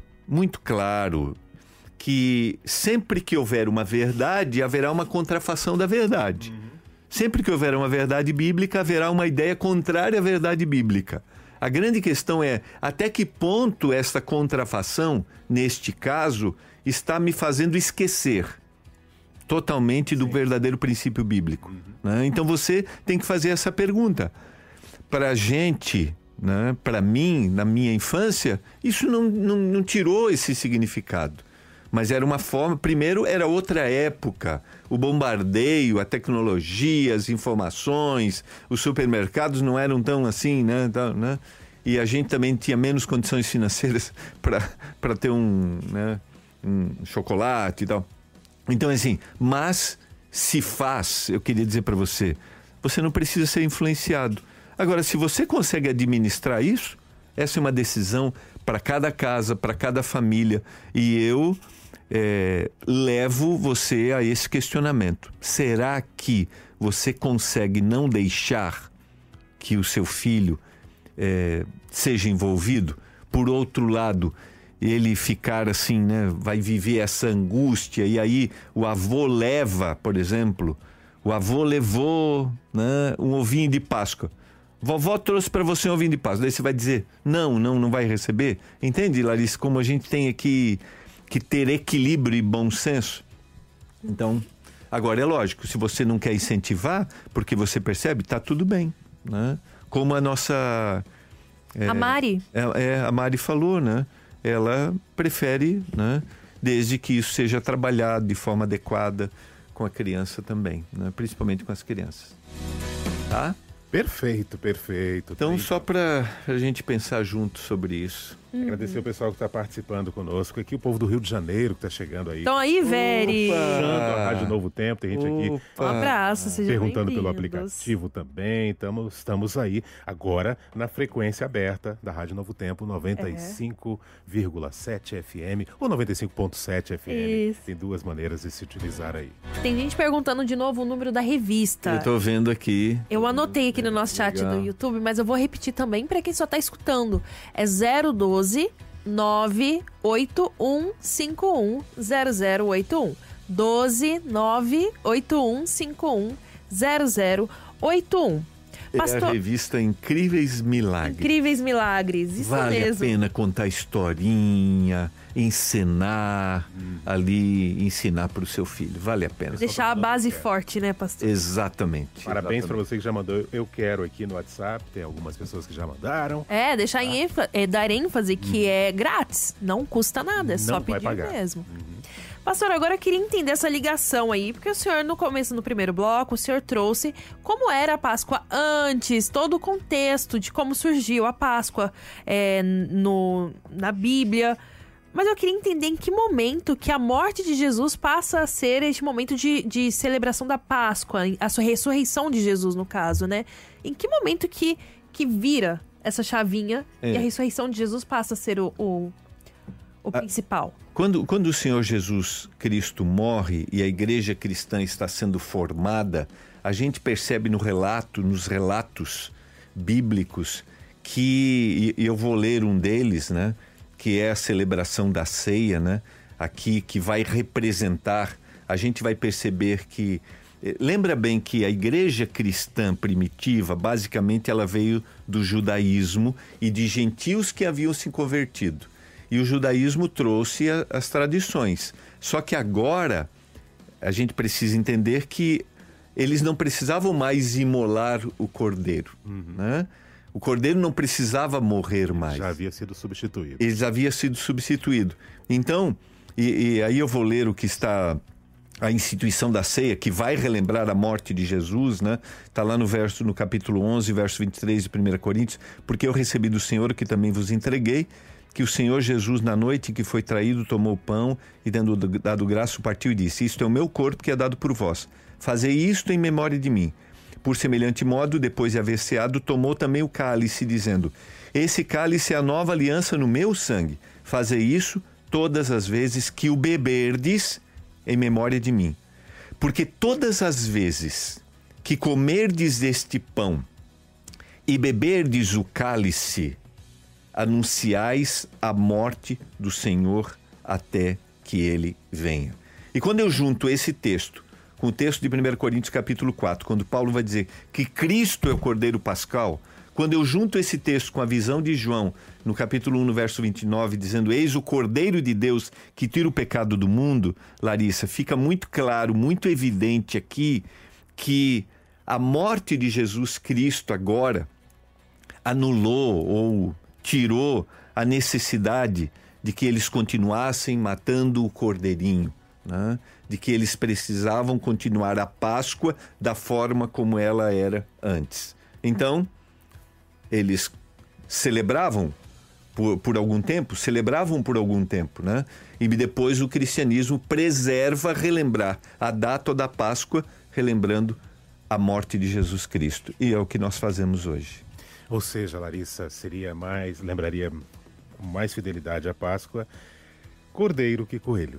D: que sempre que houver uma verdade, haverá uma contrafação da verdade. Sempre que houver uma verdade bíblica, haverá uma ideia contrária à verdade bíblica. A grande questão é, até que ponto esta contrafação, neste caso, está me fazendo esquecer totalmente do verdadeiro princípio bíblico, né? Então você tem que fazer essa pergunta. Para a gente, né, para mim, na minha infância, isso não tirou esse significado. Mas era uma forma... Primeiro, era outra época. O bombardeio, a tecnologia, as informações, os supermercados não eram tão assim, né? E a gente também tinha menos condições financeiras para ter um chocolate e tal. Então, assim, mas se faz, eu queria dizer para você, você não precisa ser influenciado. Agora, se você consegue administrar isso, essa é uma decisão para cada casa, para cada família. E eu levo você a esse questionamento. Será que você consegue não deixar que o seu filho seja envolvido? Por outro lado, ele ficar assim, né? Vai viver essa angústia. E aí o avô leva, por exemplo, o avô levou, né, um ovinho de Páscoa. Vovó trouxe para você um ovinho de Páscoa. Daí você vai dizer, não vai receber. Entende, Larissa? Como a gente tem aqui que ter equilíbrio e bom senso. Então, agora é lógico, se você não quer incentivar, porque você percebe, tá tudo bem, né? Como a nossa...
B: a Mari.
D: A Mari falou, né? Ela prefere, né? Desde que isso seja trabalhado de forma adequada com a criança também, né? Principalmente com as crianças. Tá?
C: Perfeito.
D: Então, só para a gente pensar junto sobre isso.
C: Agradecer o pessoal que está participando conosco aqui, o povo do Rio de Janeiro que está chegando aí.
B: Então aí, Veri.
C: Puxando a Rádio Novo Tempo, tem gente aqui
B: Um abraço, seja
C: perguntando pelo
B: bem-vindos.
C: aplicativo também. Estamos aí agora na frequência aberta da Rádio Novo Tempo, 95,7 FM ou 95,7 FM.
B: Isso.
C: Tem duas maneiras de se utilizar aí.
B: Tem gente perguntando de novo o número da revista.
D: Eu tô vendo aqui.
B: Eu anotei aqui no nosso chat
D: Legal.
B: do YouTube, mas eu vou repetir também para quem só tá escutando. É 012 98151 0081. 12 98151 0081.
D: É a revista Incríveis Milagres.
B: Incríveis Milagres, isso
D: Vale
B: mesmo.
D: a pena contar historinha, encenar ali, ensinar para o seu filho. Vale a pena.
B: Deixar a base forte, né, pastor?
D: Exatamente.
C: Parabéns para você que já mandou Eu Quero aqui no WhatsApp. Tem algumas pessoas que já mandaram.
B: Deixar dar ênfase que é grátis, não custa nada, é só
C: Não vai
B: pedir
C: pagar.
B: mesmo. Pastor, agora eu queria entender essa ligação aí, porque o senhor, no começo, no primeiro bloco, o senhor trouxe como era a Páscoa antes, todo o contexto de como surgiu a Páscoa na Bíblia. Mas eu queria entender em que momento que a morte de Jesus passa a ser este momento de celebração da Páscoa, a sua ressurreição de Jesus, no caso, né? Em que momento que vira essa chavinha e a ressurreição de Jesus passa a ser o principal?
D: Quando o Senhor Jesus Cristo morre e a igreja cristã está sendo formada, a gente percebe nos relatos bíblicos que, e eu vou ler um deles, né? Que é a celebração da ceia, né? Aqui, que vai representar, a gente vai perceber que... Lembra bem que a igreja cristã primitiva, basicamente, ela veio do judaísmo e de gentios que haviam se convertido. E o judaísmo trouxe as tradições. Só que agora a gente precisa entender que eles não precisavam mais imolar o cordeiro, né? O cordeiro não precisava morrer mais.
C: Já havia sido substituído.
D: Ele já havia sido substituído. Então, e aí eu vou ler o que está... A instituição da ceia, que vai relembrar a morte de Jesus, né? Está lá no capítulo 11, verso 23 de 1 Coríntios. Porque eu recebi do Senhor, que também vos entreguei, que o Senhor Jesus, na noite em que foi traído, tomou o pão e, tendo dado graça, partiu e disse: isto é o meu corpo que é dado por vós. Fazei isto em memória de mim. Por semelhante modo, depois de haver ceado, tomou também o cálice, dizendo: esse cálice é a nova aliança no meu sangue. Fazei isso todas as vezes que o beberdes em memória de mim. Porque todas as vezes que comerdes este pão e beberdes o cálice, anunciais a morte do Senhor até que ele venha. E quando eu junto esse texto com o texto de 1 Coríntios capítulo 4, quando Paulo vai dizer que Cristo é o Cordeiro Pascal, quando eu junto esse texto com a visão de João, no capítulo 1, no verso 29, dizendo: eis o Cordeiro de Deus que tira o pecado do mundo, Larissa, fica muito claro, muito evidente aqui que a morte de Jesus Cristo agora anulou ou tirou a necessidade de que eles continuassem matando o cordeirinho, né? De que eles precisavam continuar a Páscoa da forma como ela era antes. Então, eles celebravam por algum tempo, né? E depois o cristianismo preserva relembrar a data da Páscoa, relembrando a morte de Jesus Cristo. E é o que nós fazemos hoje.
C: Ou seja, Larissa, lembraria com mais fidelidade a Páscoa, cordeiro que coelho.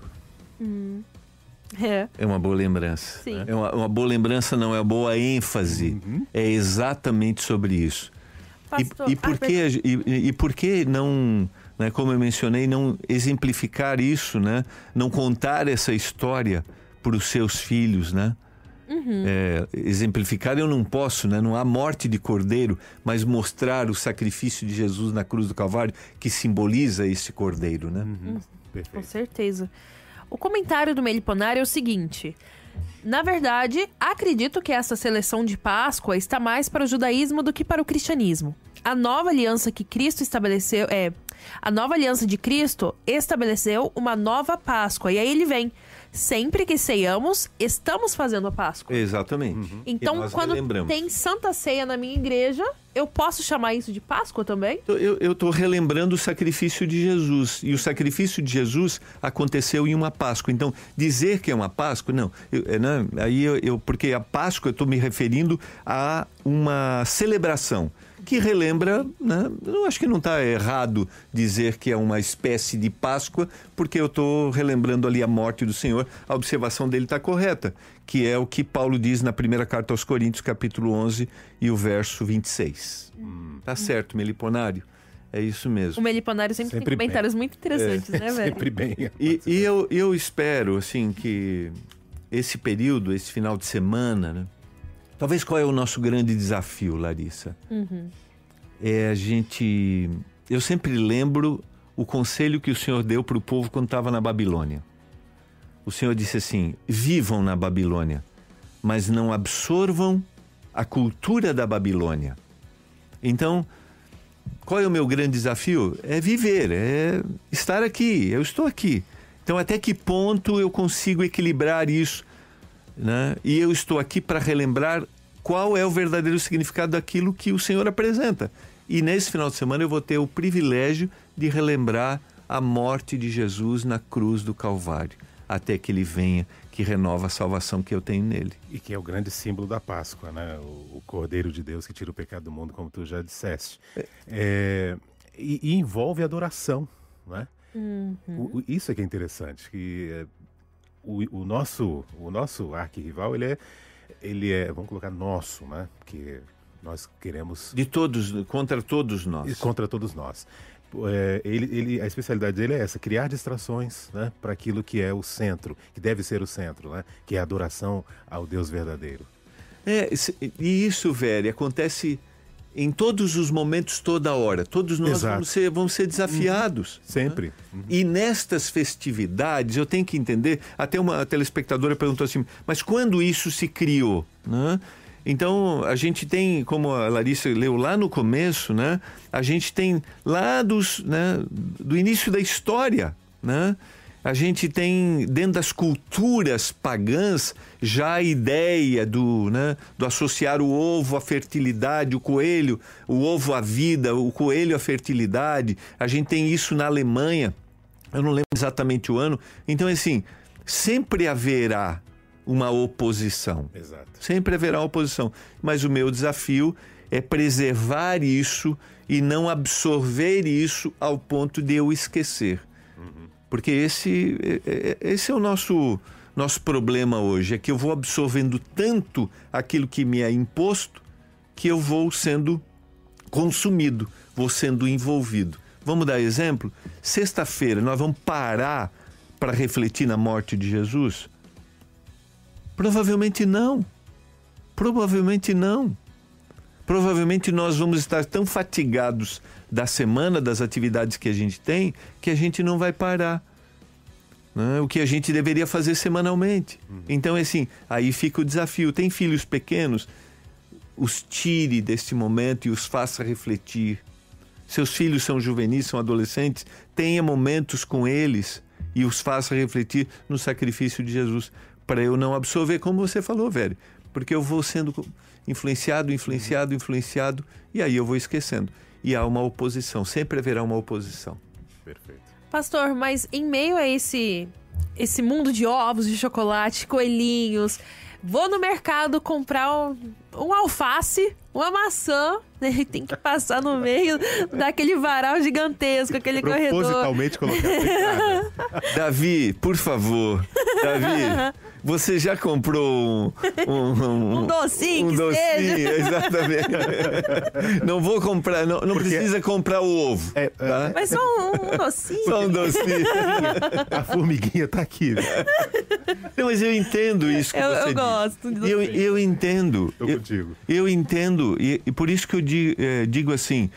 B: É.
D: É uma boa lembrança.
B: Sim.
D: É uma boa lembrança, não é uma boa ênfase. É exatamente sobre isso.
B: Pastor,
D: E por que não, né, como eu mencionei, não exemplificar isso, né? Não contar essa história para os seus filhos, né? Exemplificar eu não posso, né? Não há morte de cordeiro, mas mostrar o sacrifício de Jesus na cruz do Calvário, que simboliza esse cordeiro, né?
B: Com
C: Perfeito.
B: certeza. O comentário do Meliponário é o seguinte: na verdade, acredito que essa seleção de Páscoa está mais para o judaísmo do que para o cristianismo. A nova aliança que Cristo estabeleceu a nova aliança de Cristo estabeleceu uma nova Páscoa. E aí ele vem: sempre que ceiamos, estamos fazendo a Páscoa.
D: Exatamente.
B: Então, quando tem Santa Ceia na minha igreja, eu posso chamar isso de Páscoa também?
D: Eu estou relembrando o sacrifício de Jesus. E o sacrifício de Jesus aconteceu em uma Páscoa. Então, dizer que é uma Páscoa, não. Porque a Páscoa eu estou me referindo a uma celebração que relembra, né? Eu acho que não está errado dizer que é uma espécie de Páscoa, porque eu estou relembrando ali a morte do Senhor. A observação dele está correta, que é o que Paulo diz na primeira carta aos Coríntios, capítulo 11 e o verso 26. Tá certo, Meliponário? É isso mesmo.
B: O Meliponário sempre tem comentários muito interessantes, né, velho?
C: Sempre bem.
D: E eu espero, assim, que esse período, esse final de semana, né? Talvez qual é o nosso grande desafio, Larissa? É a gente... Eu sempre lembro o conselho que o Senhor deu para o povo quando estava na Babilônia. O Senhor disse assim: vivam na Babilônia, mas não absorvam a cultura da Babilônia. Então, qual é o meu grande desafio? É viver, é estar aqui. Eu estou aqui. Então, até que ponto eu consigo equilibrar isso, né? E eu estou aqui para relembrar qual é o verdadeiro significado daquilo que o Senhor apresenta. E nesse final de semana eu vou ter o privilégio de relembrar a morte de Jesus na cruz do Calvário, até que ele venha, que renova a salvação que eu tenho nele.
C: E que é o grande símbolo da Páscoa, né? O Cordeiro de Deus que tira o pecado do mundo, como tu já disseste. E envolve adoração, né? Isso é que é interessante, que o nosso arquirrival, ele é, vamos colocar, nosso, né? Porque nós queremos...
D: De todos, contra todos nós.
C: Contra todos nós. A especialidade dele é essa: criar distrações, né, para aquilo que é o centro, que deve ser o centro, né, que é a adoração ao Deus verdadeiro.
D: E isso, velho, acontece em todos os momentos, toda hora. Todos nós vamos ser desafiados.
C: Sempre.
D: Né? E nestas festividades, eu tenho que entender, até uma telespectadora perguntou assim: mas quando isso se criou? Né? Então, a gente tem, como a Larissa leu lá no começo, né? A gente tem lá do início da história, né? A gente tem, dentro das culturas pagãs, já a ideia do associar o ovo à fertilidade, o coelho, o ovo à vida, o coelho à fertilidade. A gente tem isso na Alemanha, eu não lembro exatamente o ano. Então, assim, sempre haverá uma oposição.
C: Exato.
D: Sempre haverá oposição. Mas o meu desafio é preservar isso e não absorver isso ao ponto de eu esquecer. Porque esse é o nosso problema hoje, é que eu vou absorvendo tanto aquilo que me é imposto que eu vou sendo consumido, vou sendo envolvido. Vamos dar exemplo? Sexta-feira nós vamos parar para refletir na morte de Jesus? Provavelmente não. Provavelmente não. Provavelmente nós vamos estar tão fatigados da semana, das atividades que a gente tem, que a gente não vai parar. Né? O que a gente deveria fazer semanalmente. Então, assim, aí fica o desafio. Tem filhos pequenos? Os tire deste momento e os faça refletir. Seus filhos são juvenis, são adolescentes, tenha momentos com eles e os faça refletir no sacrifício de Jesus, para eu não absorver, como você falou, velho, porque eu vou sendo influenciado, e aí eu vou esquecendo. E há uma oposição, sempre haverá uma oposição.
C: Perfeito.
B: Pastor, mas em meio a esse mundo de ovos, de chocolate, coelhinhos, vou no mercado comprar um alface, uma maçã, né? Tem que passar no meio daquele varal gigantesco, aquele corredor.
C: Propositalmente colocar.
D: Davi, por favor, Davi, você já comprou
B: um docinho,
D: um docinho,
B: seja.
D: Exatamente. Não vou comprar, não precisa comprar o ovo. Tá?
B: Mas só um docinho.
D: Só um docinho.
C: A formiguinha tá aqui.
D: Não, mas eu entendo isso que você
B: Eu
D: diz.
B: gosto de docinho.
D: Eu entendo.
C: Tô contigo.
D: Eu entendo. E por isso que eu digo assim,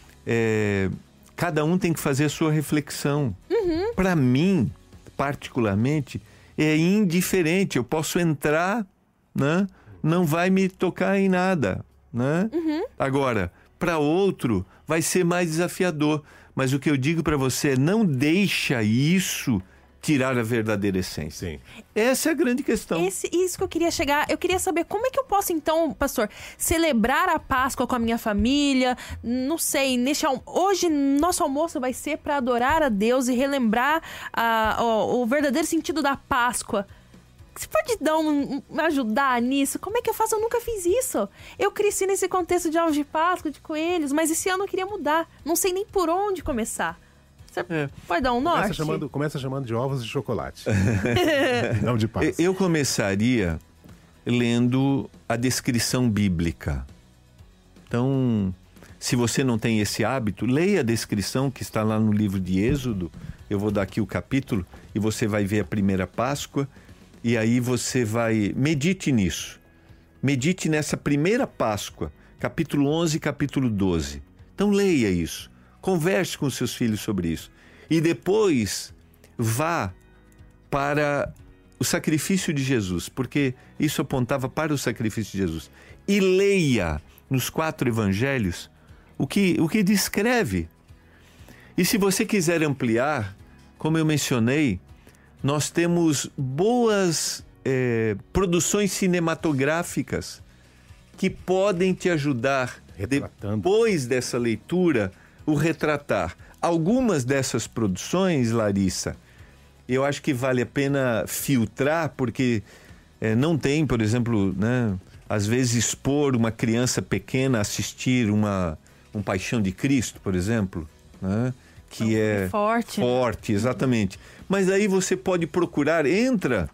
D: cada um tem que fazer a sua reflexão. Para mim, particularmente, é indiferente. Eu posso entrar, né? Não vai me tocar em nada, né? Agora, para outro, vai ser mais desafiador. Mas o que eu digo para você é: não deixa isso tirar a verdadeira essência.
C: Sim.
D: Essa é a grande questão.
B: Isso que eu queria chegar. Eu queria saber como é que eu posso, então, pastor, celebrar a Páscoa com a minha família. Não sei, hoje nosso almoço vai ser para adorar a Deus e relembrar o verdadeiro sentido da Páscoa. Você pode me ajudar nisso? Como é que eu faço? Eu nunca fiz isso. Eu cresci nesse contexto de ovos de Páscoa, de coelhos, mas esse ano eu queria mudar. Não sei nem por onde começar. Você pode dar um norte?
C: Começa chamando de ovos de chocolate. Não de Páscoa.
D: Eu começaria lendo a descrição bíblica. Então, se você não tem esse hábito, leia a descrição que está lá no livro de Êxodo. Eu vou dar aqui o capítulo e você vai ver a primeira Páscoa. E aí você vai... Medite nisso. Medite nessa primeira Páscoa, capítulo 11 e capítulo 12. Então leia isso. Converse com seus filhos sobre isso. E depois vá para o sacrifício de Jesus, porque isso apontava para o sacrifício de Jesus. E leia nos 4 evangelhos o que descreve. E se você quiser ampliar, como eu mencionei, nós temos boas produções cinematográficas que podem te ajudar, depois dessa leitura, o retratar. Algumas dessas produções, Larissa, eu acho que vale a pena filtrar, porque não tem, por exemplo, né, às vezes expor uma criança pequena a assistir um Paixão de Cristo, por exemplo, né, que é
B: forte,
D: né? Exatamente. Mas aí você pode procurar, entra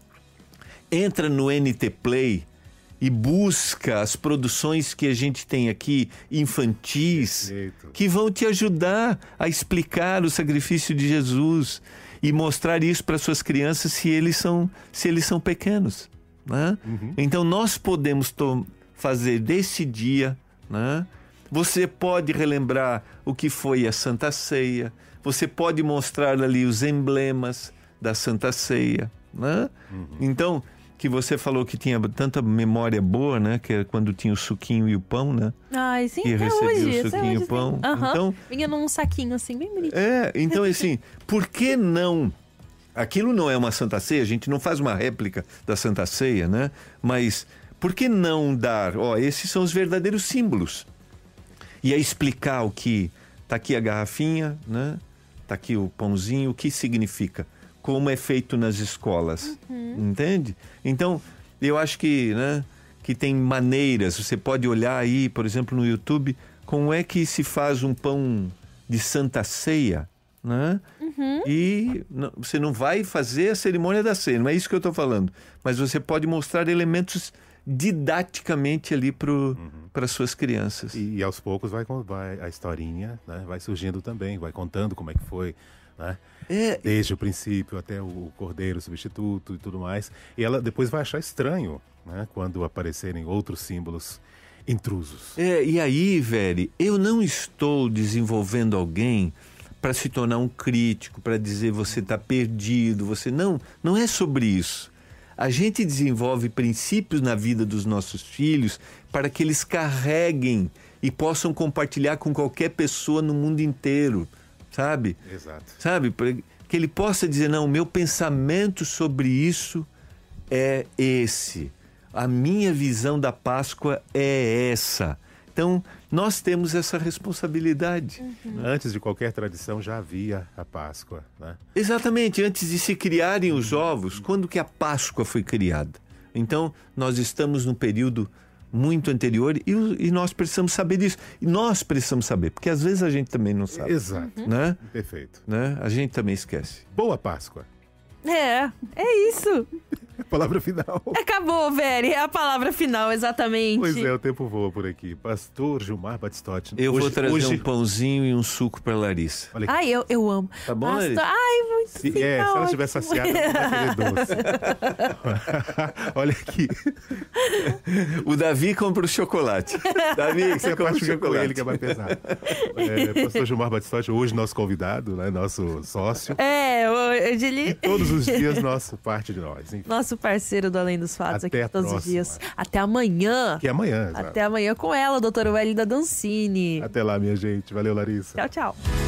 D: no NT Play e busca as produções que a gente tem aqui, infantis,
C: Perfeito.
D: que vão te ajudar a explicar o sacrifício de Jesus e mostrar isso para suas crianças se eles são pequenos, né? Então nós podemos fazer desse dia, né? Você pode relembrar o que foi a Santa Ceia, você pode mostrar ali os emblemas da Santa Ceia, né? Então, que você falou que tinha tanta memória boa, né? Que é quando tinha o suquinho e o pão, né?
B: Ai, sim,
D: e
B: até
D: recebia
B: hoje.
D: o suquinho e o pão. Então,
B: vinha num saquinho assim, bem bonito.
D: então assim, por que não? Aquilo não é uma Santa Ceia, a gente não faz uma réplica da Santa Ceia, né? Mas por que não dar? Esses são os verdadeiros símbolos. E aí explicar o que... Tá aqui a garrafinha, né? Tá aqui o pãozinho, o que significa? Como é feito nas escolas, entende? Então, eu acho que, né, que tem maneiras, você pode olhar aí, por exemplo, no YouTube, como é que se faz um pão de Santa Ceia, né? E você não vai fazer a cerimônia da ceia, não é isso que eu estou falando, mas você pode mostrar elementos didaticamente ali para suas crianças.
C: E aos poucos vai a historinha, né, vai surgindo também, vai contando como é que foi, né? Desde o princípio até o cordeiro substituto e tudo mais. E ela depois vai achar estranho, né, quando aparecerem outros símbolos intrusos.
D: E aí, velho, eu não estou desenvolvendo alguém para se tornar um crítico, para dizer você está perdido, não é sobre isso. A gente desenvolve princípios na vida dos nossos filhos para que eles carreguem e possam compartilhar com qualquer pessoa no mundo inteiro, sabe?
C: Exato.
D: Sabe? Que ele possa dizer, não, o meu pensamento sobre isso é esse. A minha visão da Páscoa é essa. Então, nós temos essa responsabilidade.
C: Antes de qualquer tradição já havia a Páscoa, né?
D: Exatamente, antes de se criarem os ovos, quando que a Páscoa foi criada? Então, nós estamos num período muito anterior e nós precisamos saber disso. E nós precisamos saber, porque às vezes a gente também não sabe.
C: Exato.
D: Né?
C: Perfeito.
D: Né? A gente também esquece.
C: Boa Páscoa.
B: É isso.
C: Palavra final.
B: Acabou, Veri. É a palavra final, exatamente.
C: Pois é, o tempo voa por aqui. Pastor Gilmar Batistotti.
D: Eu vou trazer um pãozinho e um suco para Larissa.
C: Olha aqui.
B: Ai, eu amo.
D: Tá bom,
B: Pastor...
D: Larissa?
B: Ai, muito sim,
C: Se ela
B: ótimo.
C: estiver saciada, ela vai querer doce. Olha aqui.
D: O Davi compra o chocolate. Davi, você compra o
C: Compartilha com
D: chocolate.
C: ele que é mais pesado. Pastor Gilmar Batistotti, hoje nosso convidado, né? Nosso sócio.
B: Hoje ele...
C: Todos os dias, nosso parte de nós. Enfim.
B: Nosso parceiro do Além dos Fatos
C: Até
B: aqui
C: a
B: todos os
C: próxima.
B: dias. Até amanhã.
C: Que é amanhã, exato.
B: Até amanhã com ela, doutora Wellington Dancini.
C: Até lá, minha gente. Valeu, Larissa.
B: Tchau, tchau.